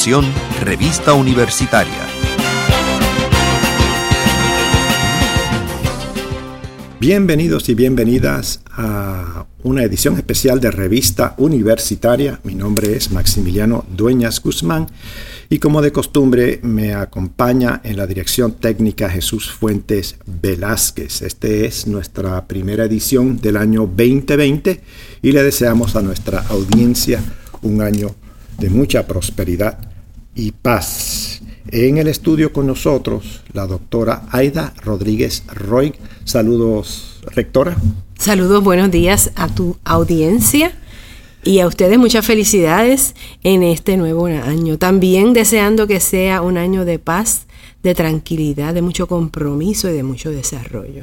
continuación, Revista Universitaria. Bienvenidos y bienvenidas a una edición especial de Revista Universitaria. Mi nombre es Maximiliano Dueñas Guzmán y como de costumbre me acompaña en la dirección técnica Jesús Fuentes Velázquez. Esta es nuestra primera edición del año 2020 y le deseamos a nuestra audiencia un año de mucha prosperidad y paz. En el estudio con nosotros, la doctora Aida Rodríguez Roig. Saludos, rectora. Saludos, buenos días a tu audiencia y a ustedes muchas felicidades en este nuevo año. También deseando que sea un año de paz, de tranquilidad, de mucho compromiso y de mucho desarrollo.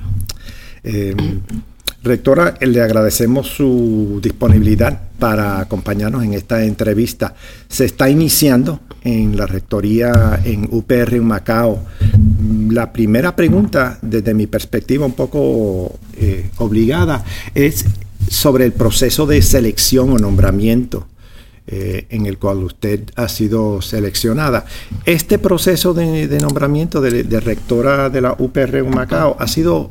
Rectora, le agradecemos su disponibilidad para acompañarnos en esta entrevista. Se está iniciando en la rectoría en UPR Humacao. La primera pregunta, desde mi perspectiva un poco obligada, es sobre el proceso de selección o nombramiento en el cual usted ha sido seleccionada. Este proceso de nombramiento de rectora de la UPR Humacao ha sido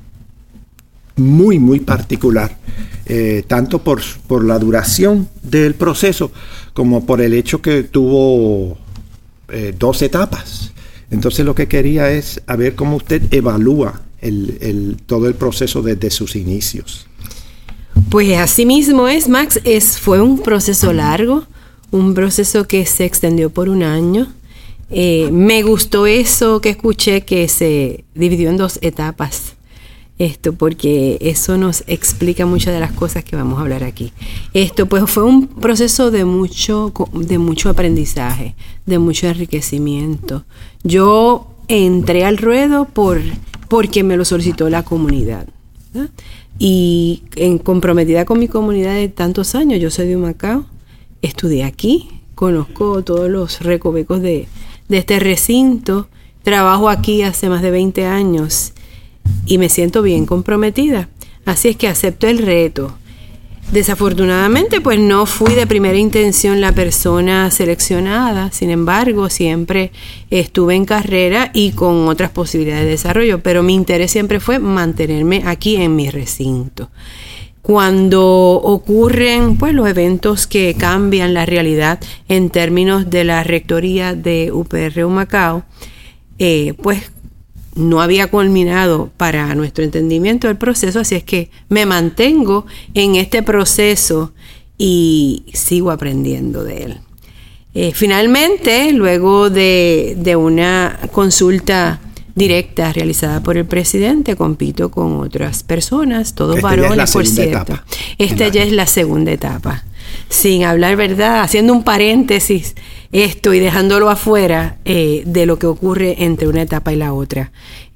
muy particular, tanto por la duración del proceso como por el hecho que tuvo 2 etapas. Entonces lo que quería es a ver cómo usted evalúa todo el proceso desde sus inicios. Pues así mismo es, Max. Fue un proceso largo, un proceso que se extendió por un año. Me gustó eso que escuché, que se dividió en 2 etapas. Porque eso nos explica muchas de las cosas que vamos a hablar aquí. Pues fue un proceso de mucho aprendizaje, de mucho enriquecimiento. Yo entré al ruedo porque me lo solicitó la comunidad, ¿no? Y comprometida con mi comunidad de tantos años. Yo soy de Humacao, estudié aquí, conozco todos los recovecos de este recinto, trabajo aquí hace más de 20 años. Y me siento bien comprometida. Así es que acepto el reto. Desafortunadamente, pues no fui de primera intención la persona seleccionada. Sin embargo, siempre estuve en carrera y con otras posibilidades de desarrollo. Pero mi interés siempre fue mantenerme aquí en mi recinto. Cuando ocurren pues los eventos que cambian la realidad en términos de la rectoría de UPR Humacao, pues no había culminado para nuestro entendimiento el proceso, así es que me mantengo en este proceso y sigo aprendiendo de él. Finalmente, luego de una consulta directa realizada por el presidente, compito con otras personas, todos varones, por cierto. Esta ya es la segunda etapa. Sin hablar, ¿verdad? Haciendo un paréntesis y dejándolo afuera de lo que ocurre entre una etapa y la otra.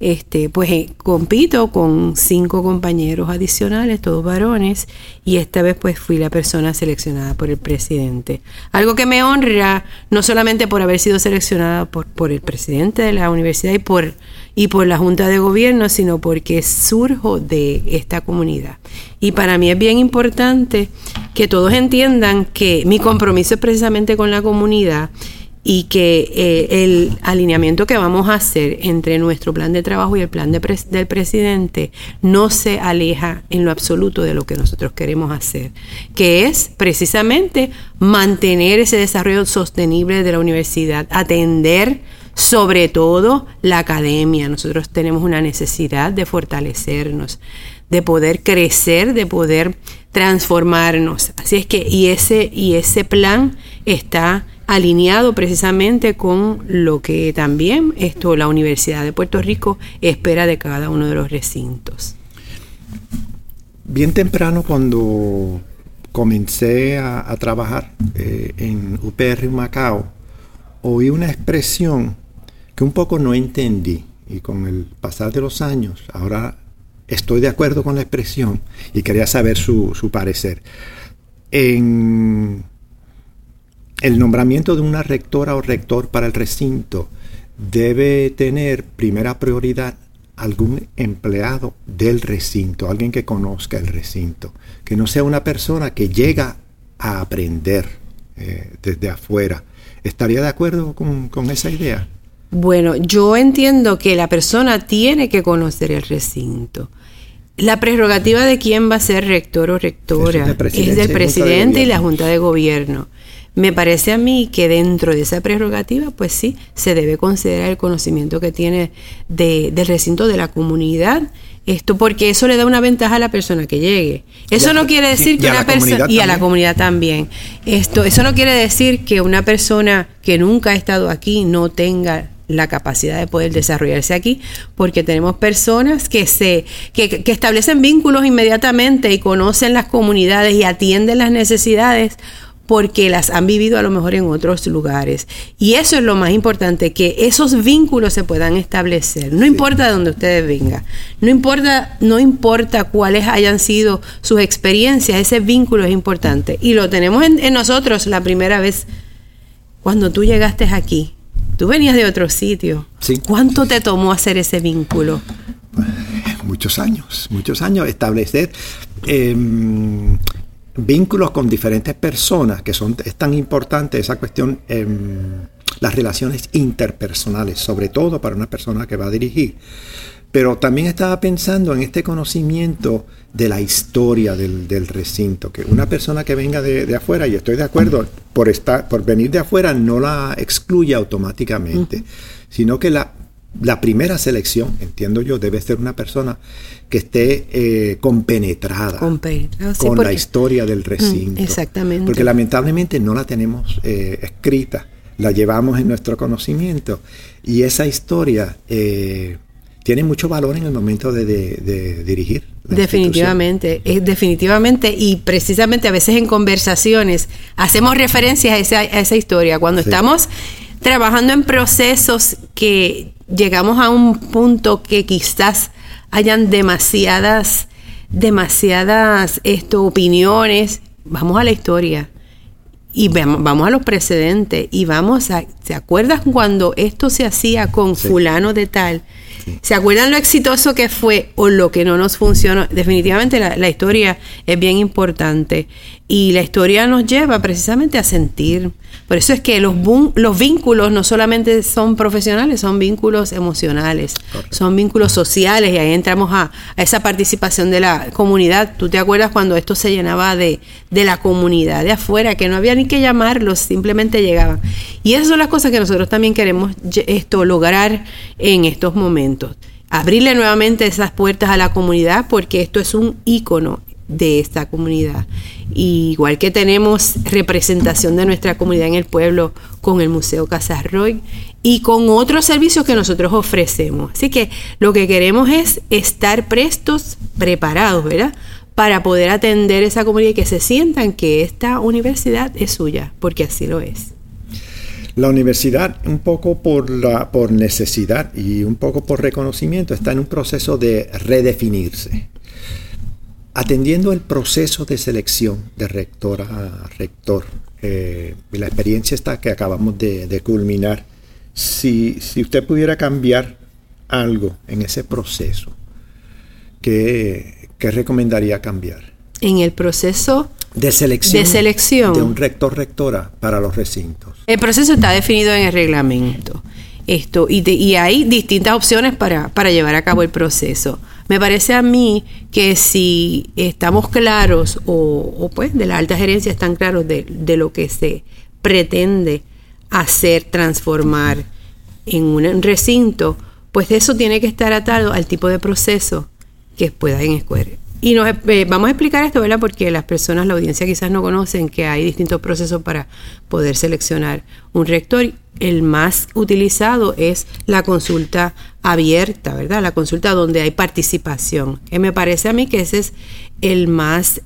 Compito con 5 compañeros adicionales, todos varones, y esta vez pues fui la persona seleccionada por el presidente. Algo que me honra, no solamente por haber sido seleccionada por el presidente de la universidad y por la Junta de Gobierno, sino porque surjo de esta comunidad. Y para mí es bien importante que todos entiendan que mi compromiso es precisamente con la comunidad y que el alineamiento que vamos a hacer entre nuestro plan de trabajo y el plan del presidente no se aleja en lo absoluto de lo que nosotros queremos hacer, que es precisamente mantener ese desarrollo sostenible de la universidad, atender sobre todo la academia. Nosotros tenemos una necesidad de fortalecernos, de poder crecer, de poder transformarnos. Así es que y ese plan está alineado precisamente con lo que también la Universidad de Puerto Rico espera de cada uno de los recintos. Bien temprano, cuando comencé a trabajar en UPR Humacao, oí una expresión que un poco no entendí, y con el pasar de los años ahora estoy de acuerdo con la expresión y quería saber su parecer. En el nombramiento de una rectora o rector para el recinto debe tener primera prioridad algún empleado del recinto, alguien que conozca el recinto, que no sea una persona que llega a aprender desde afuera. ¿Estaría de acuerdo con esa idea? Bueno, yo entiendo que la persona tiene que conocer el recinto. La prerrogativa de quién va a ser rector o rectora es del presidente y la Junta de Gobierno. Me parece a mí que dentro de esa prerrogativa, pues sí, se debe considerar el conocimiento que tiene del recinto de la comunidad. Porque eso le da una ventaja a la persona que llegue. Eso no quiere decir que una persona, y a la comunidad también. Eso no quiere decir que una persona que nunca ha estado aquí no tenga la capacidad de poder desarrollarse aquí, porque tenemos personas que establecen vínculos inmediatamente y conocen las comunidades y atienden las necesidades porque las han vivido a lo mejor en otros lugares. Y eso es lo más importante, que esos vínculos se puedan establecer. No importa de dónde ustedes vengan, no importa cuáles hayan sido sus experiencias, ese vínculo es importante. Y lo tenemos en nosotros la primera vez. Cuando tú llegaste aquí, tú venías de otro sitio. Sí. ¿Cuánto te tomó hacer ese vínculo? Muchos años. Establecer vínculos con diferentes personas, es tan importante esa cuestión, las relaciones interpersonales, sobre todo para una persona que va a dirigir. Pero también estaba pensando en este conocimiento de la historia del recinto, que una persona que venga de afuera, y estoy de acuerdo, por venir de afuera no la excluye automáticamente, sino que la primera selección, entiendo yo, debe ser una persona que esté compenetrada con la historia del recinto. Exactamente. Porque lamentablemente no la tenemos escrita, la llevamos en nuestro conocimiento, y esa historia tiene mucho valor en el momento de dirigir. Definitivamente, y precisamente a veces en conversaciones hacemos referencias a esa historia. Cuando estamos trabajando en procesos que llegamos a un punto que quizás hayan demasiadas opiniones, vamos a la historia y vamos a los precedentes y ¿se acuerdan cuando esto se hacía con fulano de tal? ¿Se acuerdan lo exitoso que fue o lo que no nos funcionó? Definitivamente la historia es bien importante y la historia nos lleva precisamente a sentir. Por eso es que los vínculos no solamente son profesionales, son vínculos emocionales, correcto, son vínculos sociales, y ahí entramos a esa participación de la comunidad. ¿Tú te acuerdas cuando esto se llenaba de la comunidad de afuera, que no había ni que llamarlos, simplemente llegaban? Y esas son las cosas que nosotros también queremos lograr en estos momentos. Abrirle nuevamente esas puertas a la comunidad, porque esto es un ícono de esta comunidad. Y igual que tenemos representación de nuestra comunidad en el pueblo con el Museo Casa Roy y con otros servicios que nosotros ofrecemos. Así que lo que queremos es estar prestos, preparados, ¿verdad?, para poder atender esa comunidad y que se sientan que esta universidad es suya, porque así lo es. La universidad, un poco por necesidad y un poco por reconocimiento, está en un proceso de redefinirse. Atendiendo el proceso de selección de rectora a rector, la experiencia está que acabamos de culminar, si usted pudiera cambiar algo en ese proceso, ¿qué recomendaría cambiar? En el proceso de selección de un rector-rectora para los recintos. El proceso está definido en el reglamento. Y hay distintas opciones para llevar a cabo el proceso. Me parece a mí que si estamos claros o pues de la alta gerencia están claros de lo que se pretende hacer, transformar en un recinto, pues eso tiene que estar atado al tipo de proceso que puedan escoger. Y vamos a explicar esto, ¿verdad? Porque la audiencia quizás no conocen que hay distintos procesos para poder seleccionar un rector. El más utilizado es la consulta abierta, ¿verdad? La consulta donde hay participación. Me parece a mí que ese es el más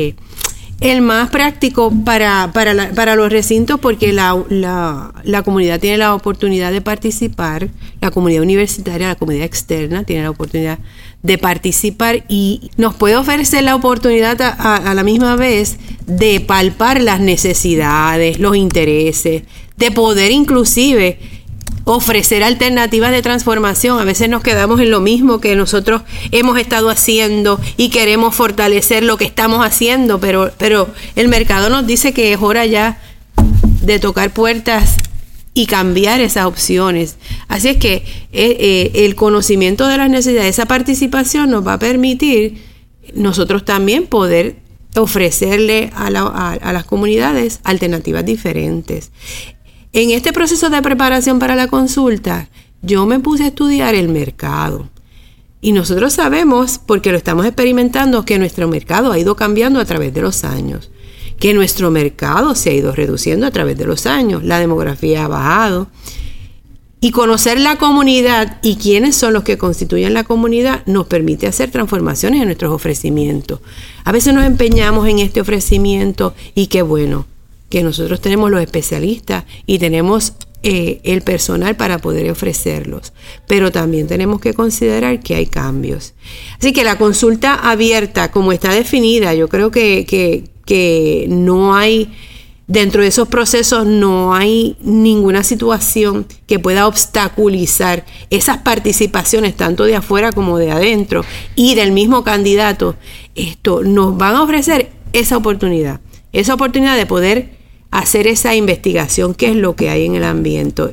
práctico para los recintos, porque la comunidad tiene la oportunidad de participar, la comunidad universitaria, la comunidad externa tiene la oportunidad de participar y nos puede ofrecer la oportunidad a la misma vez de palpar las necesidades, los intereses, de poder inclusive ofrecer alternativas de transformación. A veces nos quedamos en lo mismo que nosotros hemos estado haciendo y queremos fortalecer lo que estamos haciendo, pero el mercado nos dice que es hora ya de tocar puertas y cambiar esas opciones. Así es que el conocimiento de las necesidades, esa participación nos va a permitir nosotros también poder ofrecerle a las comunidades alternativas diferentes. En este proceso de preparación para la consulta, yo me puse a estudiar el mercado. Y nosotros sabemos, porque lo estamos experimentando, que nuestro mercado ha ido cambiando a través de los años. Que nuestro mercado se ha ido reduciendo a través de los años. La demografía ha bajado. Y conocer la comunidad y quiénes son los que constituyen la comunidad nos permite hacer transformaciones en nuestros ofrecimientos. A veces nos empeñamos en este ofrecimiento y qué bueno que nosotros tenemos los especialistas y tenemos el personal para poder ofrecerlos. Pero también tenemos que considerar que hay cambios. Así que la consulta abierta, como está definida, yo creo que no hay, dentro de esos procesos no hay ninguna situación que pueda obstaculizar esas participaciones tanto de afuera como de adentro y del mismo candidato. Esto nos van a ofrecer esa oportunidad de poder hacer esa investigación, qué es lo que hay en el ambiente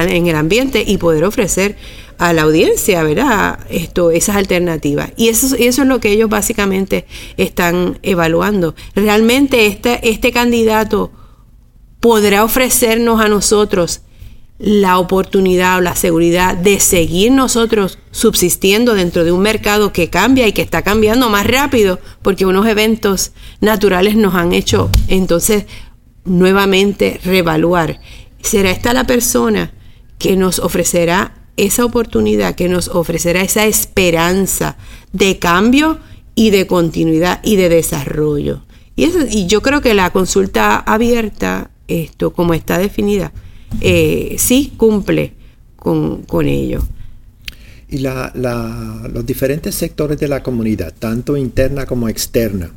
y poder ofrecer a la audiencia, ¿verdad? Esas alternativas. Y eso es lo que ellos básicamente están evaluando. Realmente este candidato podrá ofrecernos a nosotros la oportunidad o la seguridad de seguir nosotros subsistiendo dentro de un mercado que cambia y que está cambiando más rápido porque unos eventos naturales nos han hecho entonces nuevamente reevaluar. ¿Será esta la persona que nos ofrecerá esa oportunidad, que nos ofrecerá esa esperanza de cambio y de continuidad y de desarrollo? Y yo creo que la consulta abierta, como está definida, sí cumple con ello. Y los diferentes sectores de la comunidad, tanto interna como externa,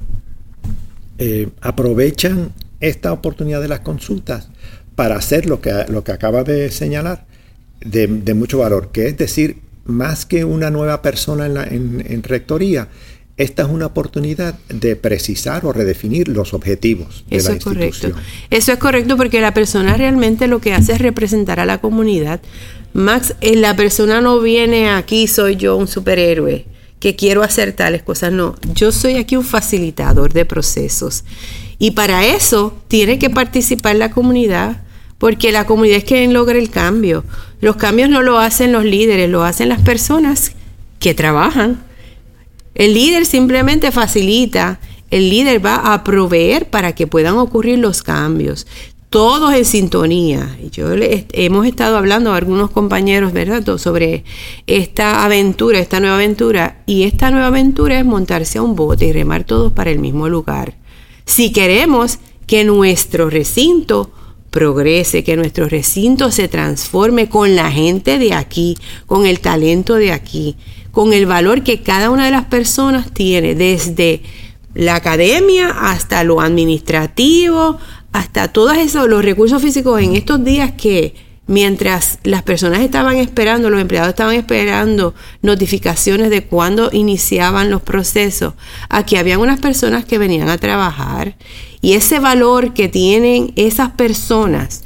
aprovechan esta oportunidad de las consultas para hacer lo que acaba de señalar de mucho valor, que es decir, más que una nueva persona en rectoría, esta es una oportunidad de precisar o redefinir los objetivos de la institución. Eso es correcto, porque la persona realmente lo que hace es representar a la comunidad. Max, la persona no viene aquí, soy yo un superhéroe que quiero hacer tales cosas. No, yo soy aquí un facilitador de procesos. Y para eso tiene que participar la comunidad, porque la comunidad es quien logra el cambio. Los cambios no lo hacen los líderes, lo hacen las personas que trabajan. El líder simplemente facilita, el líder va a proveer para que puedan ocurrir los cambios. Todos en sintonía. Hemos estado hablando a algunos compañeros, ¿verdad?, sobre esta aventura, esta nueva aventura. Y esta nueva aventura es montarse a un bote y remar todos para el mismo lugar. Si queremos que nuestro recinto progrese, que nuestro recinto se transforme con la gente de aquí, con el talento de aquí, con el valor que cada una de las personas tiene, desde la academia hasta lo administrativo, hasta todos los recursos físicos en estos días que mientras las personas estaban esperando, los empleados estaban esperando notificaciones de cuándo iniciaban los procesos, aquí habían unas personas que venían a trabajar y ese valor que tienen esas personas,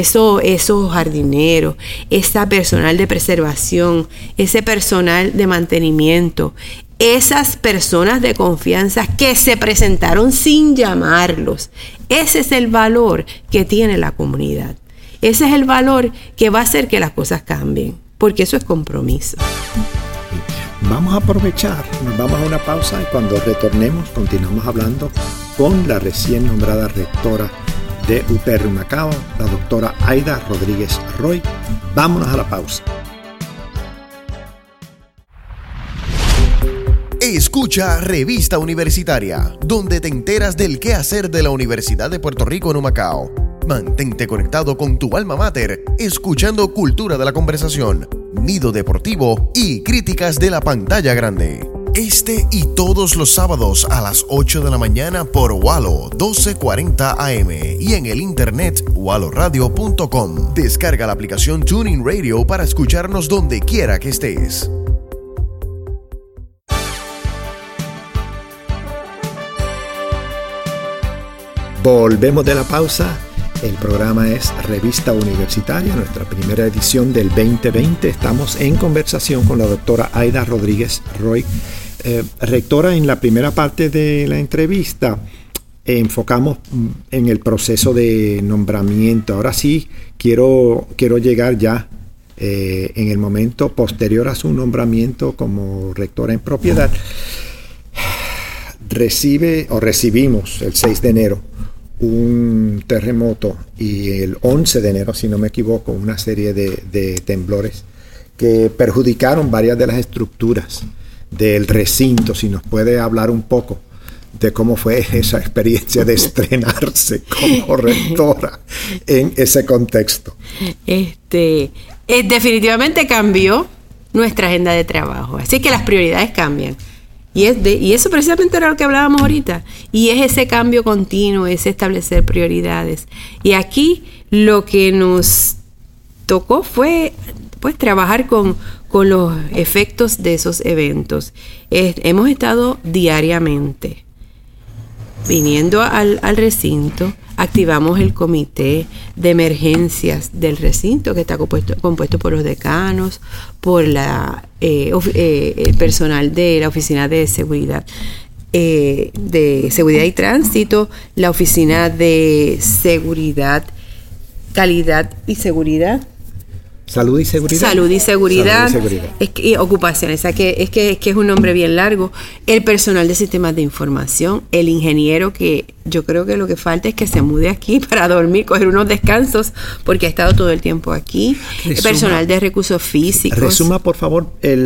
esos jardineros, ese personal de preservación, ese personal de mantenimiento, esas personas de confianza que se presentaron sin llamarlos, ese es el valor que tiene la comunidad. Ese es el valor que va a hacer que las cosas cambien, porque eso es compromiso. Vamos a aprovechar, nos vamos a una pausa y cuando retornemos continuamos hablando con la recién nombrada rectora de UPR Humacao, la doctora Aida Rodríguez Roy. Vámonos a la pausa. Escucha Revista Universitaria, donde te enteras del quehacer de la Universidad de Puerto Rico en Humacao. Mantente conectado con tu alma mater, escuchando Cultura de la Conversación, Nido Deportivo y Críticas de la Pantalla Grande. Este y todos los sábados a las 8 de la mañana por WALO 1240 AM y en el internet waloradio.com. Descarga la aplicación TuneIn Radio para escucharnos donde quiera que estés. Volvemos de la pausa El programa es Revista Universitaria, nuestra primera edición del 2020. Estamos en conversación con la doctora Aida Rodríguez Roy. Rectora, en la primera parte de la entrevista enfocamos en el proceso de nombramiento. Ahora sí, quiero llegar ya en el momento posterior a su nombramiento como rectora en propiedad. Recibimos el 6 de enero un terremoto y el 11 de enero, si no me equivoco, una serie de temblores que perjudicaron varias de las estructuras del recinto. Si nos puede hablar un poco de cómo fue esa experiencia de estrenarse como rectora en ese contexto. Definitivamente cambió nuestra agenda de trabajo, así que las prioridades cambian. Y eso precisamente era lo que hablábamos ahorita. Y es ese cambio continuo, es establecer prioridades. Y aquí lo que nos tocó fue pues trabajar con los efectos de esos eventos. Hemos estado diariamente viniendo al recinto. Activamos el comité de emergencias del recinto, que está compuesto por los decanos, por el personal de la Oficina de Seguridad y Tránsito, la Oficina de Seguridad, Calidad y Seguridad. Salud y seguridad. Y ocupaciones, o sea, es que es un nombre bien largo. El personal de sistemas de información, el ingeniero, que yo creo que lo que falta es que se mude aquí para dormir, coger unos descansos, porque ha estado todo el tiempo aquí. El personal de recursos físicos. Resuma, por favor,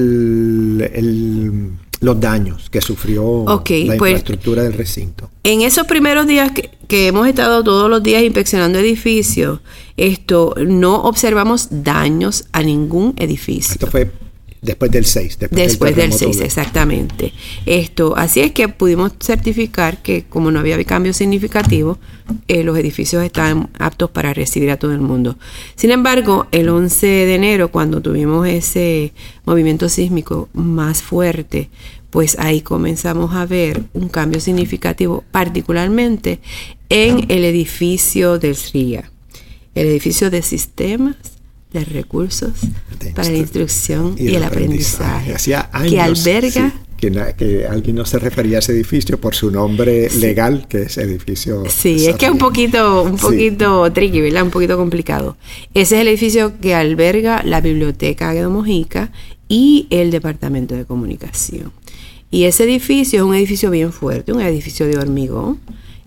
los daños que sufrió la infraestructura del recinto. En esos primeros días que hemos estado todos los días inspeccionando edificios, no observamos daños a ningún edificio. Esto fue después del 6. Después del 6, exactamente. Así es que pudimos certificar que, como no había cambio significativo, los edificios estaban aptos para recibir a todo el mundo. Sin embargo, el 11 de enero, cuando tuvimos ese movimiento sísmico más fuerte, pues ahí comenzamos a ver un cambio significativo, particularmente en el edificio del SRIA, el edificio de sistemas de recursos para la instrucción y el aprendizaje. Hacía años que alberga... Que alguien no se refería a ese edificio por su nombre legal, que es edificio... Sí, es que es un poquito tricky, ¿verdad? Un poquito complicado. Ese es el edificio que alberga la Biblioteca Guedo Mojica y el Departamento de Comunicación. Y ese edificio es un edificio bien fuerte, un edificio de hormigón,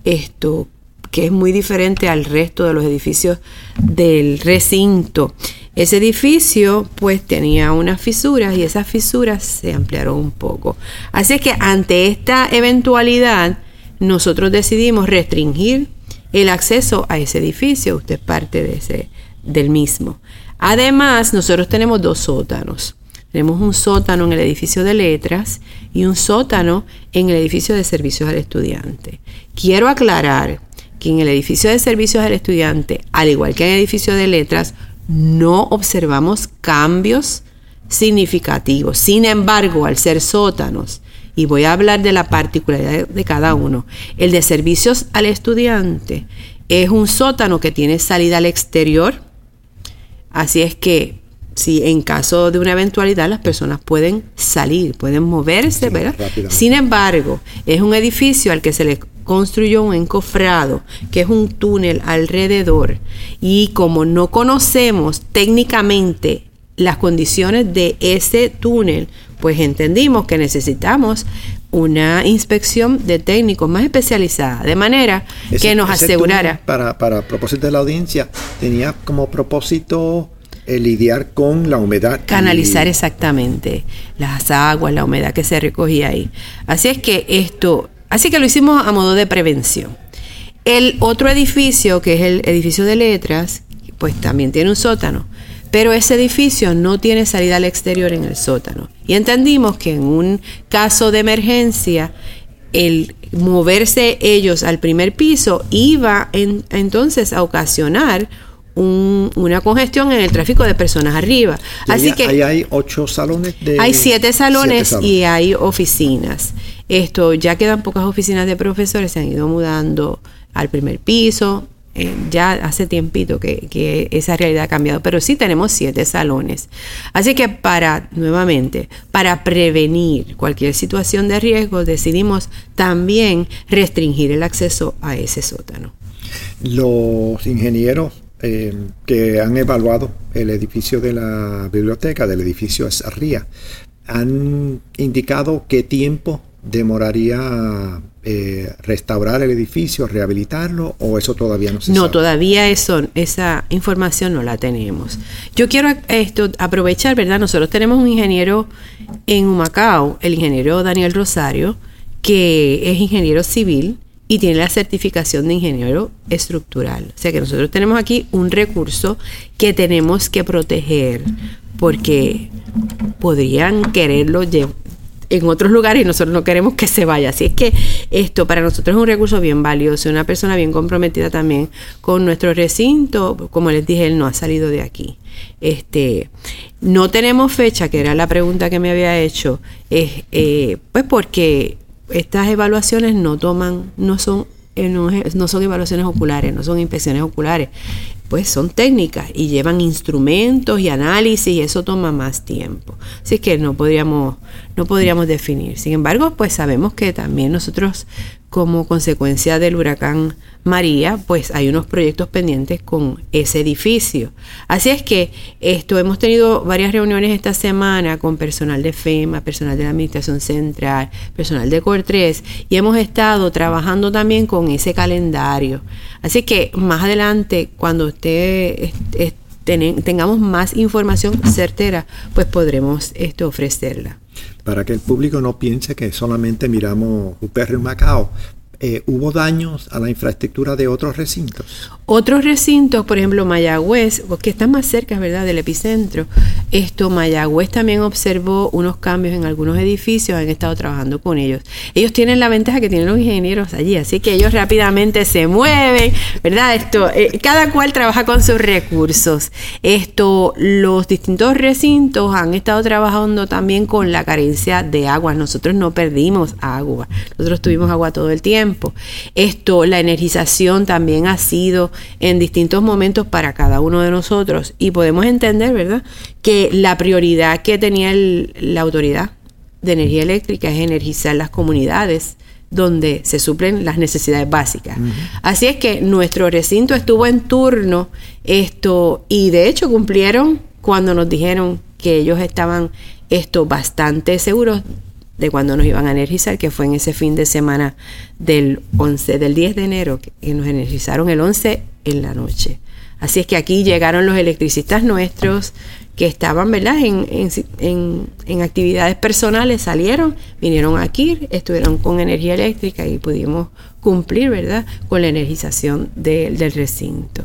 que es muy diferente al resto de los edificios del recinto. Ese edificio pues tenía unas fisuras y esas fisuras se ampliaron un poco. Así es que ante esta eventualidad nosotros decidimos restringir el acceso a ese edificio. Usted es parte del mismo. Además, nosotros tenemos 2 sótanos. Tenemos un sótano en el edificio de letras y un sótano en el edificio de servicios al estudiante. Quiero aclarar que en el edificio de servicios al estudiante, al igual que en el edificio de letras, no observamos cambios significativos. Sin embargo, al ser sótanos, y voy a hablar de la particularidad de cada uno, el de servicios al estudiante es un sótano que tiene salida al exterior, así es que si en caso de una eventualidad las personas pueden salir, pueden moverse, ¿verdad? Sin embargo, es un edificio al que se le construyó un encofrado, que es un túnel alrededor, y como no conocemos técnicamente las condiciones de ese túnel, pues entendimos que necesitamos una inspección de técnicos más especializada, de manera que nos asegurara. Para propósito de la audiencia, tenía como propósito lidiar con la humedad. Canalizar exactamente las aguas, la humedad que se recogía ahí. Así que lo hicimos a modo de prevención. El otro edificio, que es el edificio de letras, pues también tiene un sótano, pero ese edificio no tiene salida al exterior en el sótano. Y entendimos que en un caso de emergencia, el moverse ellos al primer piso iba entonces a ocasionar una congestión en el tráfico de personas arriba. Así que ahí hay 8 salones. Hay 7 salones y hay oficinas. Ya quedan pocas oficinas de profesores, se han ido mudando al primer piso, ya hace tiempito que esa realidad ha cambiado, pero sí tenemos 7 salones. Así que nuevamente, para prevenir cualquier situación de riesgo, decidimos también restringir el acceso a ese sótano. Los ingenieros que han evaluado el edificio de la biblioteca, del edificio Esarría, han indicado qué tiempo demoraría restaurar el edificio, rehabilitarlo, o eso todavía no se sabe. No, todavía esa información no la tenemos. Yo quiero aprovechar, ¿verdad? Nosotros tenemos un ingeniero en Humacao, el ingeniero Daniel Rosario, que es ingeniero civil y tiene la certificación de ingeniero estructural. O sea que nosotros tenemos aquí un recurso que tenemos que proteger, porque podrían quererlo en otros lugares y nosotros no queremos que se vaya. Así es que esto para nosotros es un recurso bien valioso, una persona bien comprometida también con nuestro recinto. Como les dije, él no ha salido de aquí. No tenemos fecha, que era la pregunta que me había hecho, pues porque estas evaluaciones no son evaluaciones oculares, no son inspecciones oculares, pues son técnicas y llevan instrumentos y análisis, y eso toma más tiempo. Así que no podríamos definir. Sin embargo, pues sabemos que también nosotros, como consecuencia del huracán María, pues hay unos proyectos pendientes con ese edificio. Así es que hemos tenido varias reuniones esta semana con personal de FEMA, personal de la Administración Central, personal de COR3, y hemos estado trabajando también con ese calendario. Así que más adelante, cuando tengamos más información certera, pues podremos ofrecerla. Para que el público no piense que solamente miramos UPR Humacao, ¿hubo daños a la infraestructura de otros recintos? Otros recintos, por ejemplo, Mayagüez, que están más cerca, ¿verdad?, del epicentro. Mayagüez también observó unos cambios en algunos edificios, han estado trabajando con ellos. Ellos tienen la ventaja que tienen los ingenieros allí, así que ellos rápidamente se mueven, ¿verdad? Cada cual trabaja con sus recursos. Los distintos recintos han estado trabajando también con la carencia de agua. Nosotros no perdimos agua, nosotros tuvimos agua todo el tiempo. La energización también ha sido en distintos momentos para cada uno de nosotros, y podemos entender, ¿verdad?, que la prioridad que tenía la Autoridad de Energía Eléctrica es energizar las comunidades donde se suplen las necesidades básicas. Uh-huh. Así es que nuestro recinto estuvo en turno, y de hecho cumplieron cuando nos dijeron que ellos estaban bastante seguros de cuando nos iban a energizar, que fue en ese fin de semana del 10 de enero, que nos energizaron el 11 en la noche. Así es que aquí llegaron los electricistas nuestros que estaban, ¿verdad?, en actividades personales, salieron, vinieron aquí, estuvieron con energía eléctrica y pudimos cumplir, ¿verdad?, con la energización del recinto.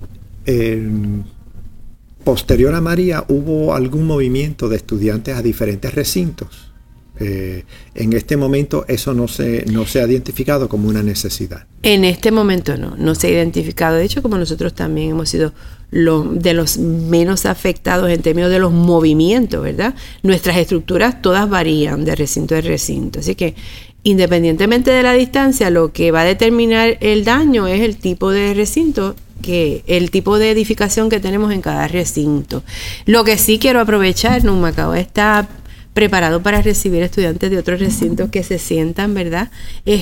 Posterior a María, ¿hubo algún movimiento de estudiantes a diferentes recintos? En este momento eso no se ha identificado como una necesidad. En este momento no se ha identificado. De hecho, como nosotros también hemos sido de los menos afectados en términos de los movimientos, ¿verdad? Nuestras estructuras todas varían de recinto a recinto. Así que independientemente de la distancia, lo que va a determinar el daño es el tipo de recinto, el tipo de edificación que tenemos en cada recinto. Lo que sí quiero aprovechar, Humacao está preparado para recibir estudiantes de otros recintos que se sientan, ¿verdad?,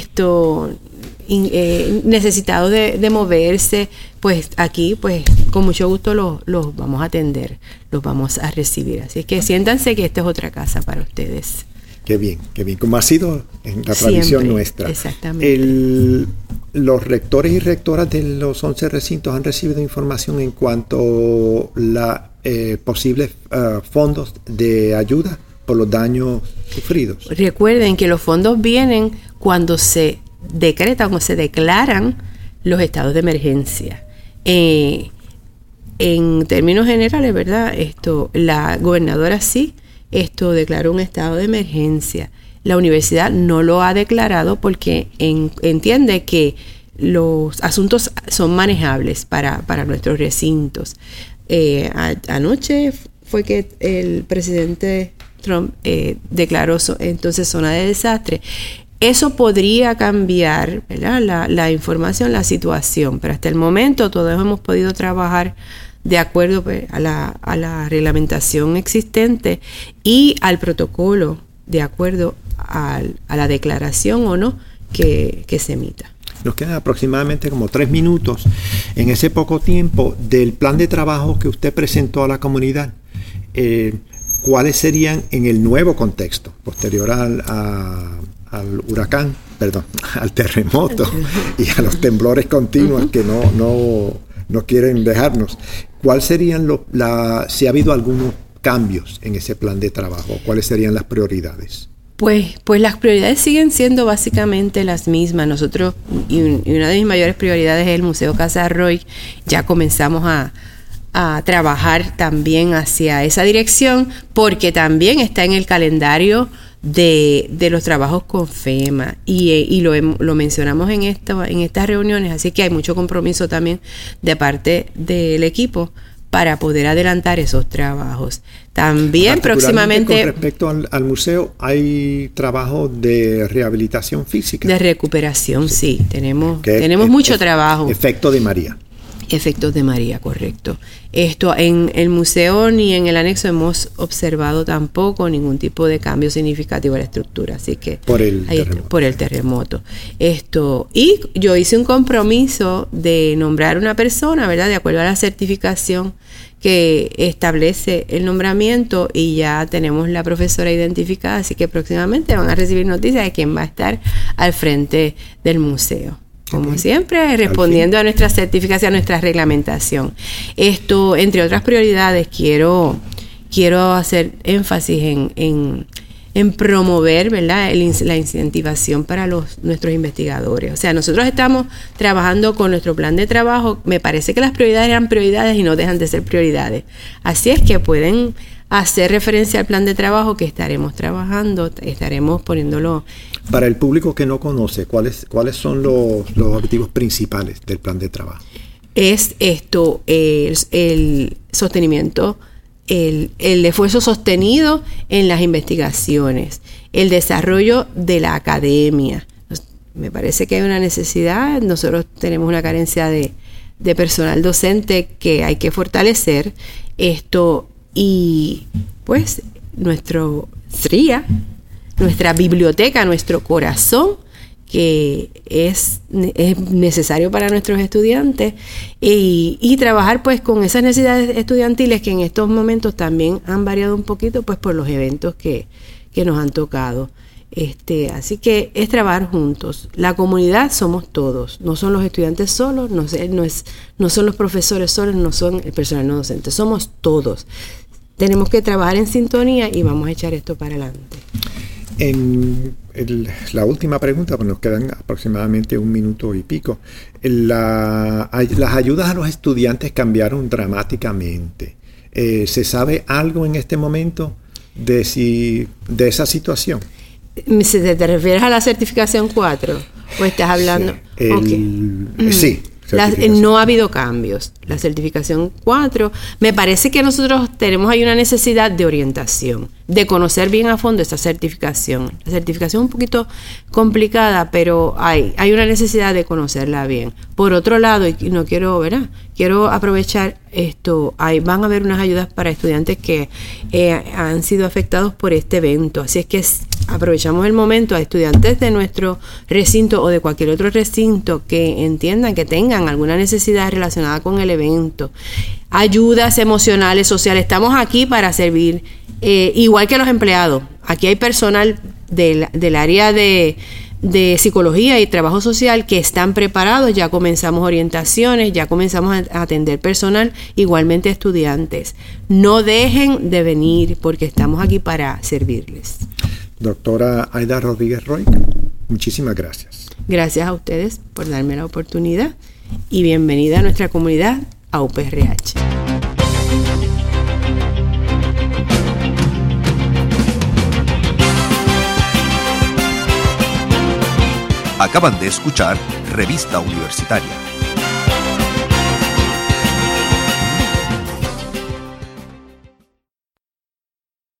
necesitados de moverse. Pues aquí, pues con mucho gusto los vamos a atender, los vamos a recibir. Así es que siéntanse que esta es otra casa para ustedes. Qué bien, como ha sido en la tradición siempre, nuestra. Exactamente. Los rectores y rectoras de los 11 recintos han recibido información en cuanto a posibles fondos de ayuda por los daños sufridos. Recuerden que los fondos vienen cuando se decretan o se declaran los estados de emergencia. En términos generales, ¿verdad?, la gobernadora sí declaró un estado de emergencia. La universidad no lo ha declarado porque entiende que los asuntos son manejables para nuestros recintos. Anoche fue que el presidente Trump declaró entonces zona de desastre. Eso podría cambiar, ¿verdad?, la información, la situación, pero hasta el momento todos hemos podido trabajar de acuerdo, pues, a la reglamentación existente y al protocolo, de acuerdo a la declaración o no que se emita. Nos quedan aproximadamente como 3 minutos en ese poco tiempo del plan de trabajo que usted presentó a la comunidad. ¿Cuáles serían en el nuevo contexto, posterior al huracán, al terremoto y a los temblores continuos que no quieren dejarnos? ¿Cuáles serían si ha habido algunos cambios en ese plan de trabajo? ¿Cuáles serían las prioridades? Pues las prioridades siguen siendo básicamente las mismas. Nosotros, y una de mis mayores prioridades es el Museo Casa Roy. Ya comenzamos a trabajar también hacia esa dirección, porque también está en el calendario de los trabajos con FEMA y lo mencionamos en estas reuniones, así que hay mucho compromiso también de parte del equipo para poder adelantar esos trabajos. También próximamente... Con respecto al museo, ¿hay trabajo de rehabilitación física? De recuperación, sí. Tenemos mucho trabajo. Efecto de María. Efectos de María, correcto. Esto en el museo ni en el anexo hemos observado tampoco ningún tipo de cambio significativo a la estructura, así que por el terremoto. Y yo hice un compromiso de nombrar una persona, ¿verdad?, de acuerdo a la certificación que establece el nombramiento, y ya tenemos la profesora identificada, así que próximamente van a recibir noticias de quién va a estar al frente del museo. Como siempre, respondiendo a nuestra certificación, a nuestra reglamentación. Entre otras prioridades, quiero hacer énfasis en promover, ¿verdad?, la incentivación para nuestros investigadores. O sea, nosotros estamos trabajando con nuestro plan de trabajo. Me parece que las prioridades eran prioridades y no dejan de ser prioridades. Así es que pueden hacer referencia al plan de trabajo que estaremos trabajando, estaremos poniéndolo. Para el público que no conoce, ¿cuáles son los objetivos principales del plan de trabajo? Es el sostenimiento, el esfuerzo sostenido en las investigaciones, el desarrollo de la academia. Me parece que hay una necesidad, nosotros tenemos una carencia de personal docente que hay que fortalecer. Y pues nuestro SRIA, nuestra biblioteca, nuestro corazón, que es necesario para nuestros estudiantes, y trabajar pues con esas necesidades estudiantiles que en estos momentos también han variado un poquito pues por los eventos que nos han tocado. Así que es trabajar juntos. La comunidad somos todos, no son los estudiantes solos, no son los profesores solos, no son el personal no docente, somos todos. Tenemos que trabajar en sintonía y vamos a echar esto para adelante. La última pregunta, pues nos quedan aproximadamente 1 minuto y pico. Las ayudas a los estudiantes cambiaron dramáticamente. ¿Se sabe algo en este momento de esa situación? ¿Te refieres a la certificación 4? ¿O estás hablando? Sí. No ha habido cambios. La certificación 4, me parece que nosotros tenemos ahí una necesidad de orientación, de conocer bien a fondo esta certificación. La certificación es un poquito complicada, pero hay una necesidad de conocerla bien. Por otro lado, y no quiero, ¿verdad?, quiero aprovechar esto, van a haber unas ayudas para estudiantes que han sido afectados por este evento. Así es que aprovechamos el momento a estudiantes de nuestro recinto o de cualquier otro recinto que entiendan, que tengan alguna necesidad relacionada con el evento. Ayudas emocionales, sociales. Estamos aquí para servir, igual que los empleados. Aquí hay personal del área de psicología y trabajo social que están preparados. Ya comenzamos orientaciones, ya comenzamos a atender personal, igualmente estudiantes. No dejen de venir porque estamos aquí para servirles. Doctora Aida Rodríguez Roy, muchísimas gracias. Gracias a ustedes por darme la oportunidad y bienvenida a nuestra comunidad, a UPRH. Acaban de escuchar Revista Universitaria.